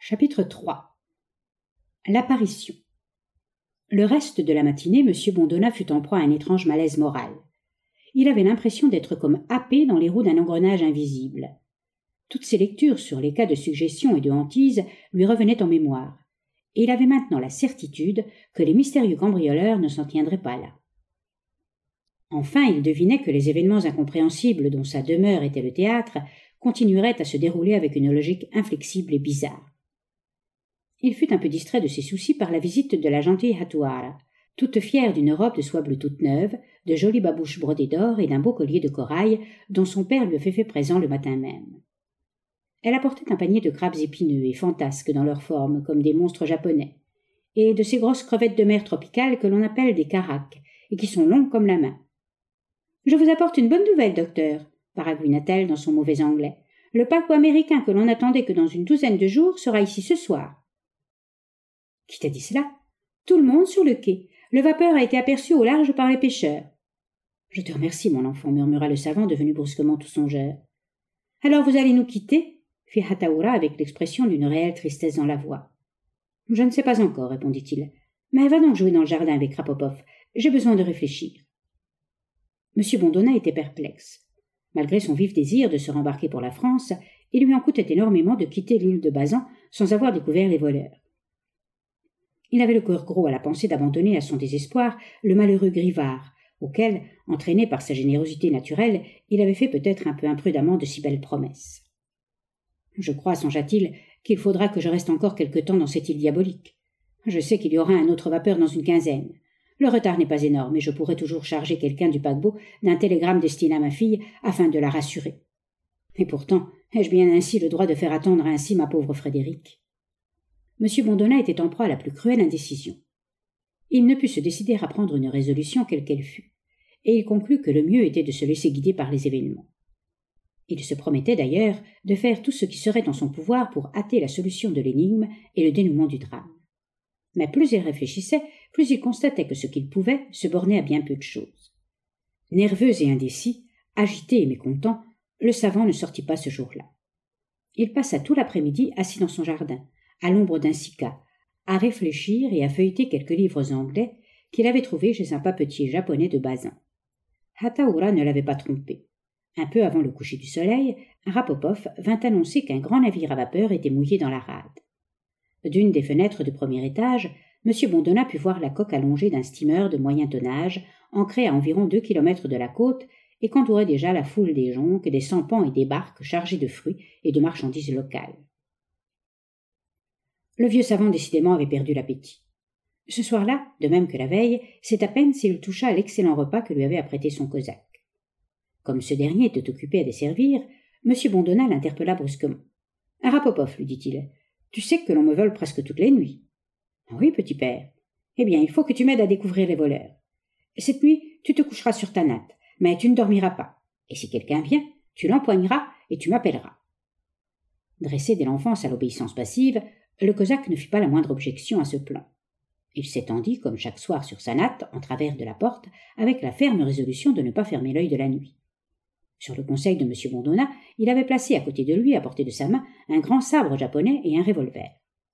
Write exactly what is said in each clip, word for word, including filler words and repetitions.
Chapitre trois. L'apparition. Le reste de la matinée, M. Bondona fut en proie à un étrange malaise moral. Il avait l'impression d'être comme happé dans les roues d'un engrenage invisible. Toutes ses lectures sur les cas de suggestion et de hantise lui revenaient en mémoire, et il avait maintenant la certitude que les mystérieux cambrioleurs ne s'en tiendraient pas là. Enfin, il devinait que les événements incompréhensibles dont sa demeure était le théâtre continueraient à se dérouler avec une logique inflexible et bizarre. Il fut un peu distrait de ses soucis par la visite de la gentille Hatuara, toute fière d'une robe de soie bleue toute neuve, de jolies babouches brodées d'or et d'un beau collier de corail dont son père lui avait fait présent le matin même. Elle apportait un panier de crabes épineux et fantasques dans leur forme, comme des monstres japonais, et de ces grosses crevettes de mer tropicales que l'on appelle des caracs, et qui sont longues comme la main. « Je vous apporte une bonne nouvelle, docteur, » paragouina-t-elle dans son mauvais anglais. « Le paquebot américain que l'on n'attendait que dans une douzaine de jours sera ici ce soir. » « Qui t'a dit cela ?»« Tout le monde sur le quai. Le vapeur a été aperçu au large par les pêcheurs. »« Je te remercie, mon enfant, » murmura le savant, devenu brusquement tout songeur. « Alors vous allez nous quitter ?» fit Hataoura avec l'expression d'une réelle tristesse dans la voix. « Je ne sais pas encore, » répondit-il. « Mais va donc jouer dans le jardin avec Rapopov. J'ai besoin de réfléchir. » M. Bondona était perplexe. Malgré son vif désir de se rembarquer pour la France, il lui en coûtait énormément de quitter l'île de Bazan sans avoir découvert les voleurs. Il avait le cœur gros à la pensée d'abandonner à son désespoir le malheureux Grivard, auquel, entraîné par sa générosité naturelle, il avait fait peut-être un peu imprudemment de si belles promesses. « Je crois, songea-t-il, qu'il faudra que je reste encore quelque temps dans cette île diabolique. Je sais qu'il y aura un autre vapeur dans une quinzaine. Le retard n'est pas énorme, et je pourrai toujours charger quelqu'un du paquebot d'un télégramme destiné à ma fille afin de la rassurer. Et pourtant, ai-je bien ainsi le droit de faire attendre ainsi ma pauvre Frédéric ?» M. Bondona était en proie à la plus cruelle indécision. Il ne put se décider à prendre une résolution quelle qu'elle fût, et il conclut que le mieux était de se laisser guider par les événements. Il se promettait d'ailleurs de faire tout ce qui serait en son pouvoir pour hâter la solution de l'énigme et le dénouement du drame. Mais plus il réfléchissait, plus il constatait que ce qu'il pouvait se bornait à bien peu de choses. Nerveux et indécis, agité et mécontent, le savant ne sortit pas ce jour-là. Il passa tout l'après-midi assis dans son jardin, à l'ombre d'un cycas, à réfléchir et à feuilleter quelques livres anglais qu'il avait trouvés chez un papetier japonais de Bazan. Hataoura ne l'avait pas trompé. Un peu avant le coucher du soleil, Rapopov vint annoncer qu'un grand navire à vapeur était mouillé dans la rade. D'une des fenêtres du premier étage, M. Bondona put voir la coque allongée d'un steamer de moyen tonnage, ancré à environ deux kilomètres de la côte, et qu'entourait déjà la foule des jonques, des sampans et des barques chargées de fruits et de marchandises locales. Le vieux savant décidément avait perdu l'appétit. Ce soir-là, de même que la veille, c'est à peine s'il toucha à l'excellent repas que lui avait apprêté son cosaque. Comme ce dernier était occupé à desservir, M. Bondona l'interpella brusquement. « Rapopov, lui dit-il, tu sais que l'on me vole presque toutes les nuits. »« Oui, petit père. Eh bien, il faut que tu m'aides à découvrir les voleurs. Cette nuit, tu te coucheras sur ta natte, mais tu ne dormiras pas. Et si quelqu'un vient, tu l'empoigneras et tu m'appelleras. » Dressé dès l'enfance à l'obéissance passive, le cosaque ne fit pas la moindre objection à ce plan. Il s'étendit, comme chaque soir sur sa natte, en travers de la porte, avec la ferme résolution de ne pas fermer l'œil de la nuit. Sur le conseil de M. Bondona, il avait placé à côté de lui, à portée de sa main, un grand sabre japonais et un revolver.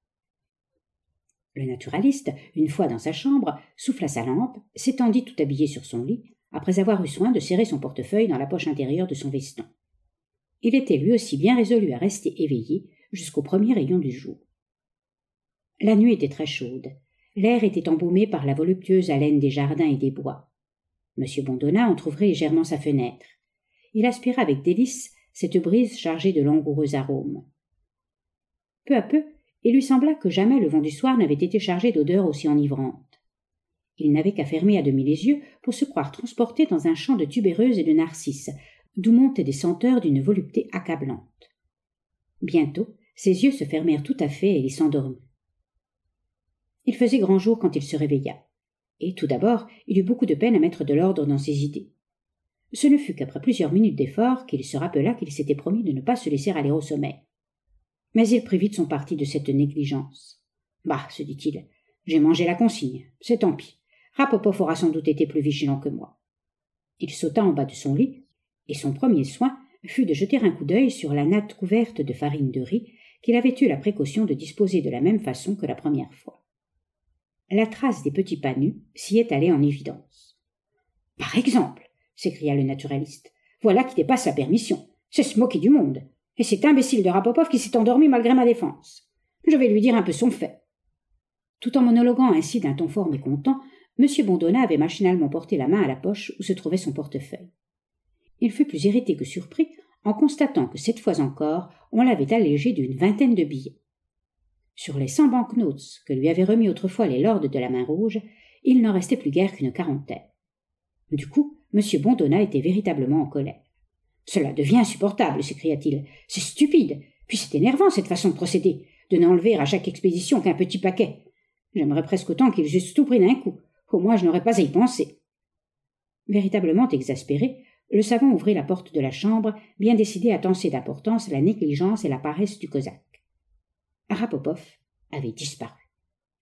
Le naturaliste, une fois dans sa chambre, souffla sa lampe, s'étendit tout habillé sur son lit, après avoir eu soin de serrer son portefeuille dans la poche intérieure de son veston. Il était lui aussi bien résolu à rester éveillé jusqu'au premier rayon du jour. La nuit était très chaude. L'air était embaumé par la voluptueuse haleine des jardins et des bois. M. Bondona entr'ouvrit légèrement sa fenêtre. Il aspira avec délice cette brise chargée de langoureux arômes. Peu à peu, il lui sembla que jamais le vent du soir n'avait été chargé d'odeurs aussi enivrantes. Il n'avait qu'à fermer à demi les yeux pour se croire transporté dans un champ de tubéreuses et de narcisses, d'où montaient des senteurs d'une volupté accablante. Bientôt, ses yeux se fermèrent tout à fait et il s'endormit. Il faisait grand jour quand il se réveilla, et tout d'abord il eut beaucoup de peine à mettre de l'ordre dans ses idées. Ce ne fut qu'après plusieurs minutes d'effort qu'il se rappela qu'il s'était promis de ne pas se laisser aller au sommeil. Mais il prit vite son parti de cette négligence. « Bah, se dit-il, j'ai mangé la consigne, c'est tant pis. Rapopov aura sans doute été plus vigilant que moi. » Il sauta en bas de son lit, et son premier soin fut de jeter un coup d'œil sur la natte couverte de farine de riz qu'il avait eu la précaution de disposer de la même façon que la première fois. La trace des petits pas nus s'y est allée en évidence. « Par exemple, s'écria le naturaliste, voilà qui dépasse la permission. C'est se moquer du monde. Et cet imbécile de Rapopov qui s'est endormi malgré ma défense. Je vais lui dire un peu son fait. » Tout en monologuant ainsi d'un ton fort mécontent, M. Bondona avait machinalement porté la main à la poche où se trouvait son portefeuille. Il fut plus irrité que surpris en constatant que cette fois encore, on l'avait allégé d'une vingtaine de billets. Sur les cent banknotes que lui avaient remis autrefois les lords de la main rouge, il n'en restait plus guère qu'une quarantaine. Du coup, M. Bondona était véritablement en colère. « Cela devient insupportable, s'écria-t-il. C'est stupide. Puis c'est énervant, cette façon de procéder, de n'enlever à chaque expédition qu'un petit paquet. J'aimerais presque autant qu'ils eussent tout pris d'un coup. Au moins, je n'aurais pas à y penser. » Véritablement exaspéré, le savant ouvrit la porte de la chambre, bien décidé à tancer d'importance la négligence et la paresse du Cosaque. Rapopov avait disparu.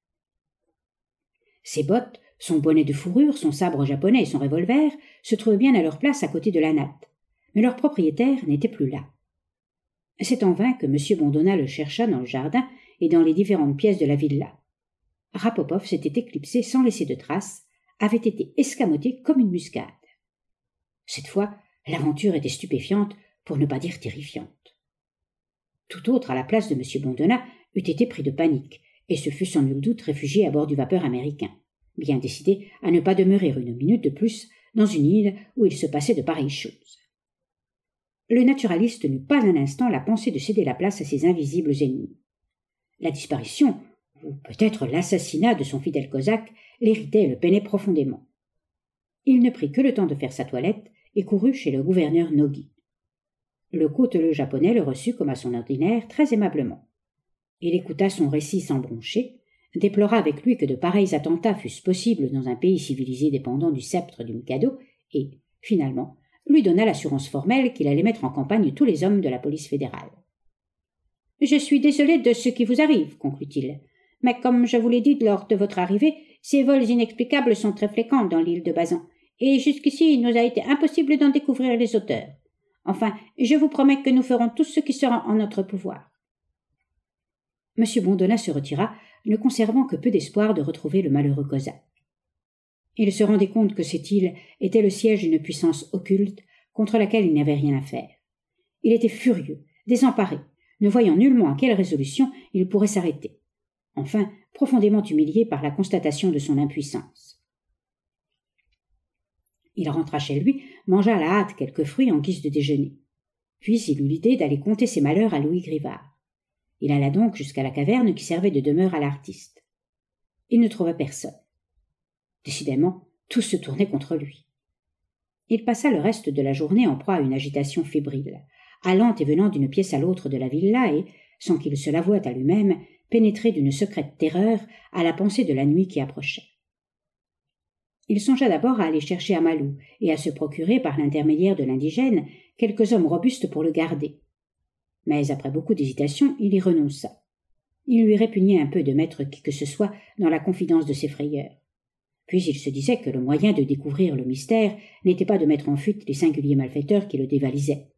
Ses bottes, son bonnet de fourrure, son sabre japonais et son revolver se trouvaient bien à leur place à côté de la natte, mais leur propriétaire n'était plus là. C'est en vain que M. Bondona le chercha dans le jardin et dans les différentes pièces de la villa. Rapopov s'était éclipsé sans laisser de traces, avait été escamoté comme une muscade. Cette fois, l'aventure était stupéfiante, pour ne pas dire terrifiante. Tout autre à la place de M. Bondona eût été pris de panique, et se fût sans nul doute réfugié à bord du vapeur américain, bien décidé à ne pas demeurer une minute de plus dans une île où il se passait de pareilles choses. Le naturaliste n'eut pas un instant la pensée de céder la place à ses invisibles ennemis. La disparition, ou peut-être l'assassinat de son fidèle cosaque, l'irritait et le peinait profondément. Il ne prit que le temps de faire sa toilette et courut chez le gouverneur Nogi. Le cauteleux japonais le reçut comme à son ordinaire très aimablement. Il écouta son récit sans broncher, déplora avec lui que de pareils attentats fussent possibles dans un pays civilisé dépendant du sceptre du Mikado et, finalement, lui donna l'assurance formelle qu'il allait mettre en campagne tous les hommes de la police fédérale. « Je suis désolé de ce qui vous arrive, conclut-il, mais comme je vous l'ai dit lors de votre arrivée, ces vols inexplicables sont très fréquents dans l'île de Bazan, et jusqu'ici il nous a été impossible d'en découvrir les auteurs. Enfin, je vous promets que nous ferons tout ce qui sera en notre pouvoir. » M. Bondona se retira, ne conservant que peu d'espoir de retrouver le malheureux cosaque. Il se rendait compte que cette île était le siège d'une puissance occulte contre laquelle il n'avait rien à faire. Il était furieux, désemparé, ne voyant nullement à quelle résolution il pourrait s'arrêter. Enfin, profondément humilié par la constatation de son impuissance. Il rentra chez lui, mangea à la hâte quelques fruits en guise de déjeuner. Puis il eut l'idée d'aller conter ses malheurs à Louis Grivard. Il alla donc jusqu'à la caverne qui servait de demeure à l'artiste. Il ne trouva personne. Décidément, tout se tournait contre lui. Il passa le reste de la journée en proie à une agitation fébrile, allant et venant d'une pièce à l'autre de la villa et, sans qu'il se l'avouât à lui-même, pénétré d'une secrète terreur à la pensée de la nuit qui approchait. Il songea d'abord à aller chercher Amalou et à se procurer, par l'intermédiaire de l'indigène, quelques hommes robustes pour le garder. Mais après beaucoup d'hésitation, il y renonça. Il lui répugnait un peu de mettre qui que ce soit dans la confidence de ses frayeurs. Puis il se disait que le moyen de découvrir le mystère n'était pas de mettre en fuite les singuliers malfaiteurs qui le dévalisaient.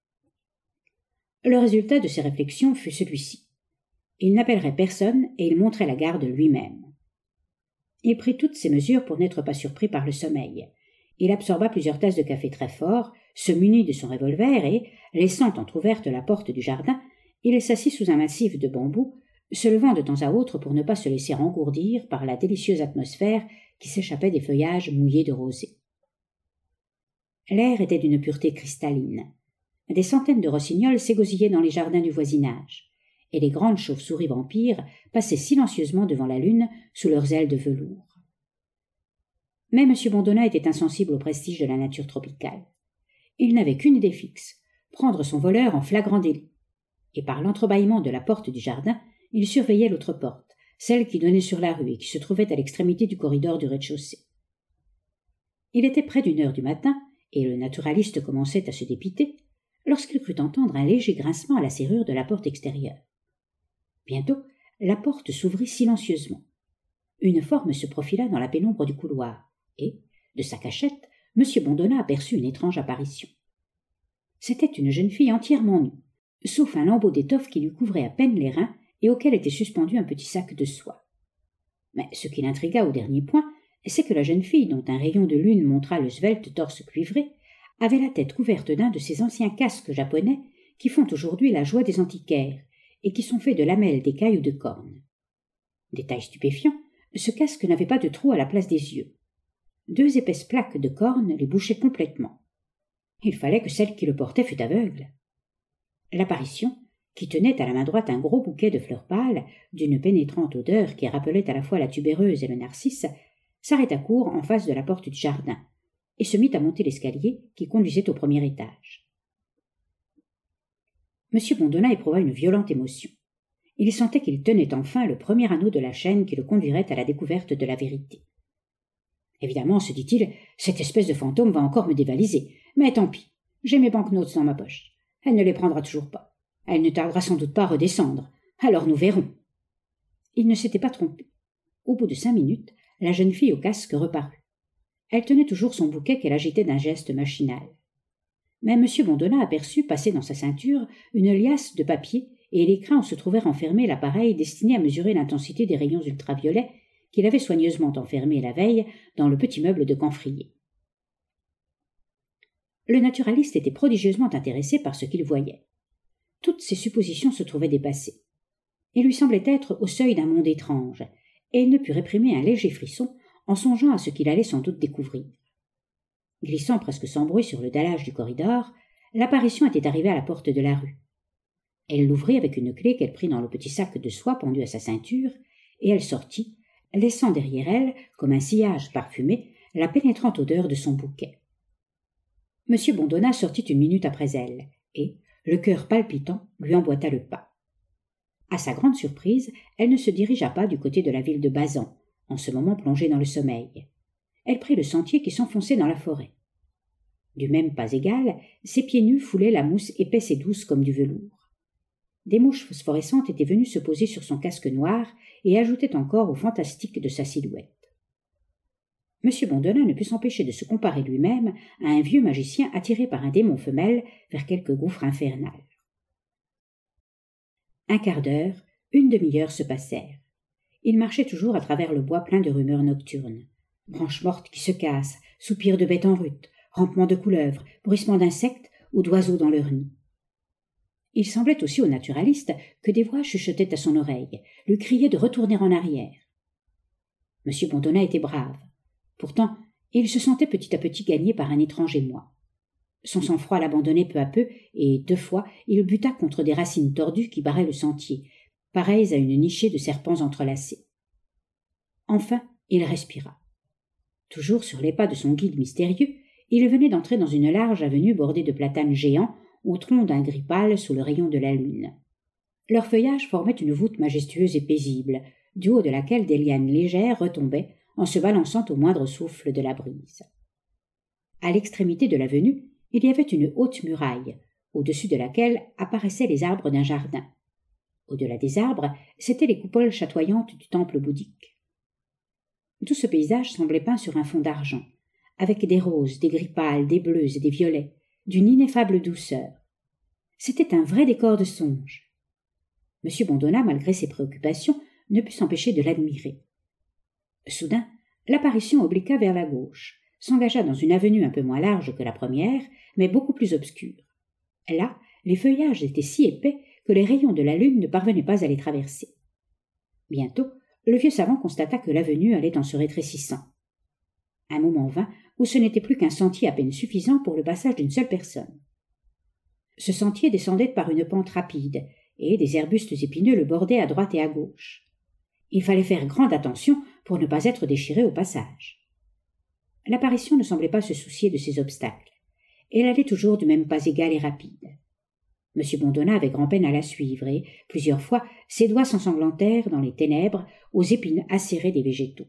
Le résultat de ses réflexions fut celui-ci. Il n'appellerait personne et il montrait la garde lui-même. Il prit toutes ces mesures pour n'être pas surpris par le sommeil. Il absorba plusieurs tasses de café très fort, se munit de son revolver et, laissant entr'ouverte la porte du jardin, il s'assit sous un massif de bambou, se levant de temps à autre pour ne pas se laisser engourdir par la délicieuse atmosphère qui s'échappait des feuillages mouillés de rosée. L'air était d'une pureté cristalline. Des centaines de rossignols s'égosillaient dans les jardins du voisinage, et les grandes chauves-souris vampires passaient silencieusement devant la lune sous leurs ailes de velours. Mais M. Bondona était insensible au prestige de la nature tropicale. Il n'avait qu'une idée fixe, prendre son voleur en flagrant délit. Et par l'entrebâillement de la porte du jardin, il surveillait l'autre porte, celle qui donnait sur la rue et qui se trouvait à l'extrémité du corridor du rez-de-chaussée. Il était près d'une heure du matin, et le naturaliste commençait à se dépiter, lorsqu'il crut entendre un léger grincement à la serrure de la porte extérieure. Bientôt, la porte s'ouvrit silencieusement. Une forme se profila dans la pénombre du couloir, et, de sa cachette, M. Bondona aperçut une étrange apparition. C'était une jeune fille entièrement nue, sauf un lambeau d'étoffe qui lui couvrait à peine les reins et auquel était suspendu un petit sac de soie. Mais ce qui l'intrigua au dernier point, c'est que la jeune fille, dont un rayon de lune montra le svelte torse cuivré, avait la tête couverte d'un de ces anciens casques japonais qui font aujourd'hui la joie des antiquaires et qui sont faits de lamelles, d'écailles ou de cornes. Détail stupéfiant, ce casque n'avait pas de trou à la place des yeux. Deux épaisses plaques de cornes les bouchaient complètement. Il fallait que celle qui le portait fût aveugle. L'apparition, qui tenait à la main droite un gros bouquet de fleurs pâles, d'une pénétrante odeur qui rappelait à la fois la tubéreuse et le narcisse, s'arrêta court en face de la porte du jardin, et se mit à monter l'escalier qui conduisait au premier étage. M. Bondona éprouva une violente émotion. Il sentait qu'il tenait enfin le premier anneau de la chaîne qui le conduirait à la découverte de la vérité. Évidemment, se dit-il, cette espèce de fantôme va encore me dévaliser, mais tant pis, j'ai mes banknotes dans ma poche. Elle ne les prendra toujours pas. Elle ne tardera sans doute pas à redescendre. Alors nous verrons. Il ne s'était pas trompé. Au bout de cinq minutes, la jeune fille au casque reparut. Elle tenait toujours son bouquet qu'elle agitait d'un geste machinal. Mais M. Bondona aperçut passer dans sa ceinture une liasse de papier et l'écran où se trouvait renfermé l'appareil destiné à mesurer l'intensité des rayons ultraviolets qu'il avait soigneusement enfermé la veille dans le petit meuble de camphrier. Le naturaliste était prodigieusement intéressé par ce qu'il voyait. Toutes ses suppositions se trouvaient dépassées. Il lui semblait être au seuil d'un monde étrange, et il ne put réprimer un léger frisson en songeant à ce qu'il allait sans doute découvrir. Glissant presque sans bruit sur le dallage du corridor, l'apparition était arrivée à la porte de la rue. Elle l'ouvrit avec une clé qu'elle prit dans le petit sac de soie pendu à sa ceinture, et elle sortit, laissant derrière elle, comme un sillage parfumé, la pénétrante odeur de son bouquet. M. Bondona sortit une minute après elle, et, le cœur palpitant, lui emboîta le pas. À sa grande surprise, elle ne se dirigea pas du côté de la ville de Bazan, en ce moment plongée dans le sommeil. Elle prit le sentier qui s'enfonçait dans la forêt. Du même pas égal, ses pieds nus foulaient la mousse épaisse et douce comme du velours. Des mouches phosphorescentes étaient venues se poser sur son casque noir et ajoutaient encore au fantastique de sa silhouette. M. Bondona ne put s'empêcher de se comparer lui-même à un vieux magicien attiré par un démon femelle vers quelque gouffre infernal. Un quart d'heure, une demi-heure se passèrent. Il marchait toujours à travers le bois plein de rumeurs nocturnes. Branches mortes qui se cassent, soupirs de bêtes en rut, rampements de couleuvres, bruissements d'insectes ou d'oiseaux dans leur nid. Il semblait aussi au naturaliste que des voix chuchotaient à son oreille, lui criaient de retourner en arrière. M. Bondona était brave. Pourtant, il se sentait petit à petit gagné par un étrange émoi. Son sang-froid l'abandonnait peu à peu, et deux fois il buta contre des racines tordues qui barraient le sentier, pareilles à une nichée de serpents entrelacés. Enfin, il respira. Toujours sur les pas de son guide mystérieux, il venait d'entrer dans une large avenue bordée de platanes géants, au tronc d'un gris pâle sous le rayon de la lune. Leur feuillage formait une voûte majestueuse et paisible, du haut de laquelle des lianes légères retombaient en se balançant au moindre souffle de la brise. À l'extrémité de l'avenue, il y avait une haute muraille, au-dessus de laquelle apparaissaient les arbres d'un jardin. Au-delà des arbres, c'étaient les coupoles chatoyantes du temple bouddhique. Tout ce paysage semblait peint sur un fond d'argent, avec des roses, des gris pâles, des bleus et des violets, d'une ineffable douceur. C'était un vrai décor de songe. M. Bondona, malgré ses préoccupations, ne put s'empêcher de l'admirer. Soudain, l'apparition obliqua vers la gauche, s'engagea dans une avenue un peu moins large que la première, mais beaucoup plus obscure. Là, les feuillages étaient si épais que les rayons de la lune ne parvenaient pas à les traverser. Bientôt, le vieux savant constata que l'avenue allait en se rétrécissant. Un moment vint où ce n'était plus qu'un sentier à peine suffisant pour le passage d'une seule personne. Ce sentier descendait par une pente rapide, et des arbustes épineux le bordaient à droite et à gauche. Il fallait faire grande attention pour ne pas être déchiré au passage. L'apparition ne semblait pas se soucier de ces obstacles. Elle allait toujours du même pas égal et rapide. M. Bondona avait grand-peine à la suivre et, plusieurs fois, ses doigts s'ensanglantèrent dans les ténèbres aux épines acérées des végétaux.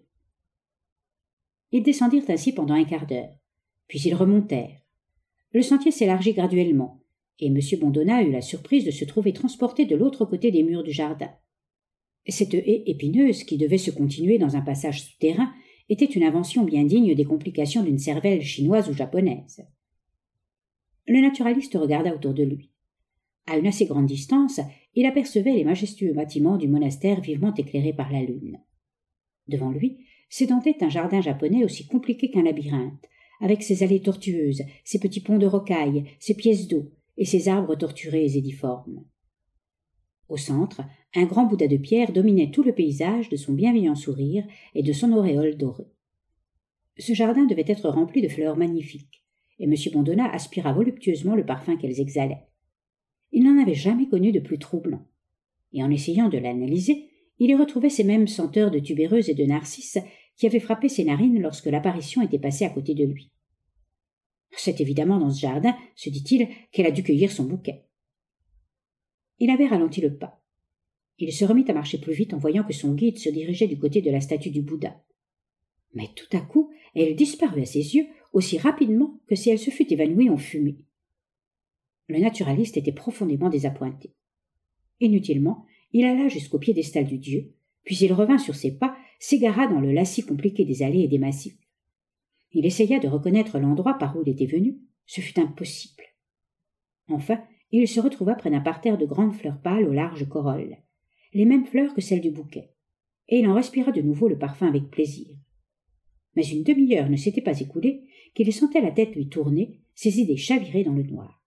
Ils descendirent ainsi pendant un quart d'heure, puis ils remontèrent. Le sentier s'élargit graduellement, et M. Bondona eut la surprise de se trouver transporté de l'autre côté des murs du jardin. Cette haie épineuse, qui devait se continuer dans un passage souterrain, était une invention bien digne des complications d'une cervelle chinoise ou japonaise. Le naturaliste regarda autour de lui. À une assez grande distance, il apercevait les majestueux bâtiments du monastère vivement éclairés par la lune. Devant lui s'étendait un jardin japonais aussi compliqué qu'un labyrinthe, avec ses allées tortueuses, ses petits ponts de rocailles, ses pièces d'eau et ses arbres torturés et difformes. Au centre, un grand Bouddha de pierre dominait tout le paysage de son bienveillant sourire et de son auréole dorée. Ce jardin devait être rempli de fleurs magnifiques, et M. Bondona aspira voluptueusement le parfum qu'elles exhalaient. Il n'en avait jamais connu de plus troublant, et en essayant de l'analyser, il y retrouvait ces mêmes senteurs de tubéreuses et de narcisses qui avaient frappé ses narines lorsque l'apparition était passée à côté de lui. C'est évidemment dans ce jardin, se dit-il, qu'elle a dû cueillir son bouquet. Il avait ralenti le pas. Il se remit à marcher plus vite en voyant que son guide se dirigeait du côté de la statue du Bouddha. Mais tout à coup, elle disparut à ses yeux aussi rapidement que si elle se fût évanouie en fumée. Le naturaliste était profondément désappointé. Inutilement, il alla jusqu'au piédestal du dieu, puis il revint sur ses pas, s'égara dans le lacis compliqué des allées et des massifs. Il essaya de reconnaître l'endroit par où il était venu, ce fut impossible. Enfin, il se retrouva près d'un parterre de grandes fleurs pâles aux larges corolles, les mêmes fleurs que celles du bouquet, et il en respira de nouveau le parfum avec plaisir. Mais une demi-heure ne s'était pas écoulée qu'il sentait la tête lui tourner, ses idées chavirer dans le noir.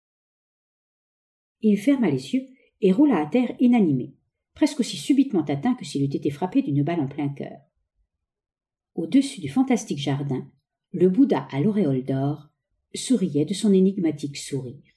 Il ferma les yeux et roula à terre inanimé, presque aussi subitement atteint que s'il eût été frappé d'une balle en plein cœur. Au-dessus du fantastique jardin, le Bouddha à l'auréole d'or souriait de son énigmatique sourire.